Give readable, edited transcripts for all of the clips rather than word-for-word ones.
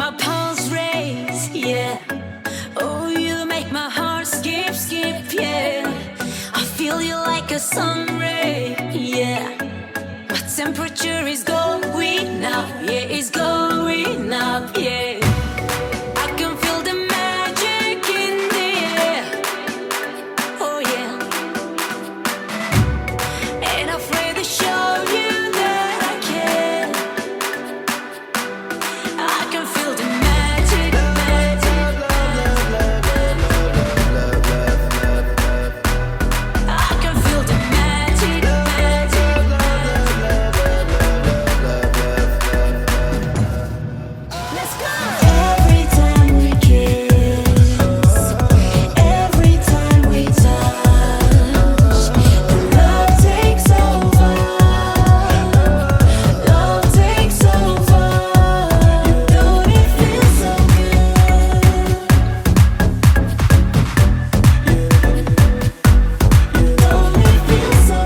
my pulse race, yeah. Oh, you make my heart skip, skip, yeah. I feel you like a sun ray, yeah. My temperature is going up, yeah, it's going up, yeah. I can feel the magic in the air, oh yeah. Ain't afraid to show you that I care. I can feel the magic, magic. I can feel the magic, magic. Let's go. Every time we kiss, every time we touch, the love takes over. Love takes over. Don't it feel so good? Don't it feel so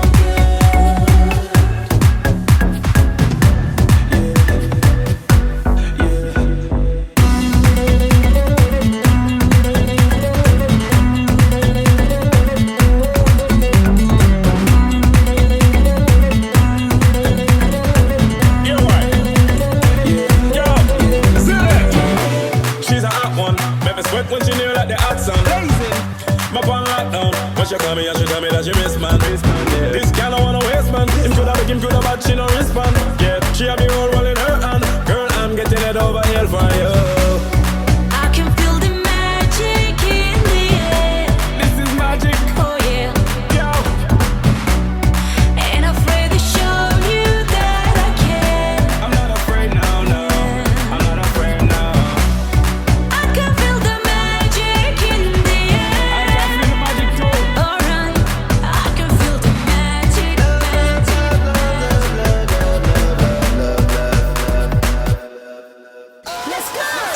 Yo, she's a hot one. Make me sweat when she near like the hot sun. My pan lockdown. When she call me and she tell me that she miss man. This girl I wanna waste man. Him coulda big, him coulda bad, she no respond. Yeah, she have the whole world in her hand. Girl, I'm getting it over here for you. I can feel the magic in the air, This is magic. oh yeah. Yo, Ain't afraid to show you that I care. I'm not afraid now, no. I'm not afraid now. I can feel the magic in the I air. feel the magic too. Alright, I can feel the magic, magic. Let's go.